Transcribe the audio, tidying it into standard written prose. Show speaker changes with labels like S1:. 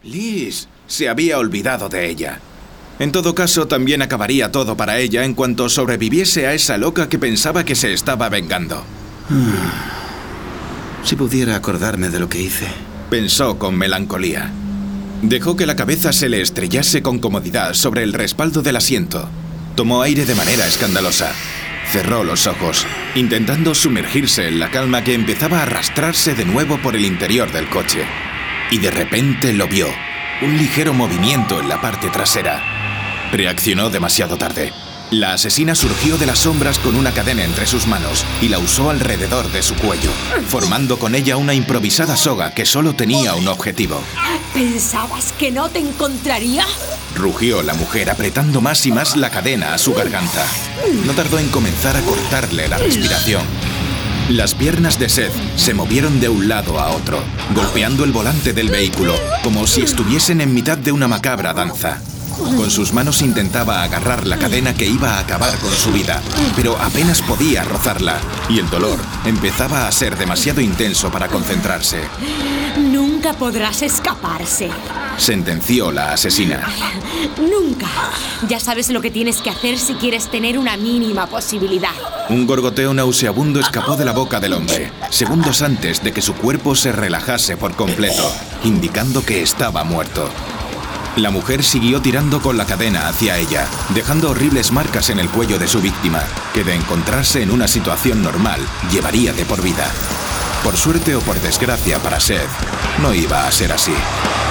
S1: Liz se había olvidado de ella. En todo caso, también acabaría todo para ella en cuanto sobreviviese a esa loca que pensaba que se estaba vengando.
S2: Si pudiera acordarme de lo que hice.
S1: Pensó con melancolía. Dejó que la cabeza se le estrellase con comodidad sobre el respaldo del asiento. Tomó aire de manera escandalosa. Cerró los ojos, intentando sumergirse en la calma que empezaba a arrastrarse de nuevo por el interior del coche. Y de repente lo vio. Un ligero movimiento en la parte trasera. Reaccionó demasiado tarde. La asesina surgió de las sombras con una cadena entre sus manos y la usó alrededor de su cuello, formando con ella una improvisada soga que solo tenía un objetivo.
S3: ¿Pensabas que no te encontraría?
S1: Rugió la mujer apretando más y más la cadena a su garganta. No tardó en comenzar a cortarle la respiración. Las piernas de Seth se movieron de un lado a otro, golpeando el volante del vehículo, como si estuviesen en mitad de una macabra danza. Con sus manos intentaba agarrar la cadena que iba a acabar con su vida, pero apenas podía rozarla, y el dolor empezaba a ser demasiado intenso para concentrarse.
S3: Nunca podrás escaparse.
S1: Sentenció la asesina.
S3: Nunca. Ya sabes lo que tienes que hacer si quieres tener una mínima posibilidad.
S1: Un gorgoteo nauseabundo escapó de la boca del hombre, segundos antes de que su cuerpo se relajase por completo, indicando que estaba muerto. La mujer siguió tirando con la cadena hacia ella, dejando horribles marcas en el cuello de su víctima, que de encontrarse en una situación normal, llevaría de por vida. Por suerte o por desgracia para Seth, no iba a ser así.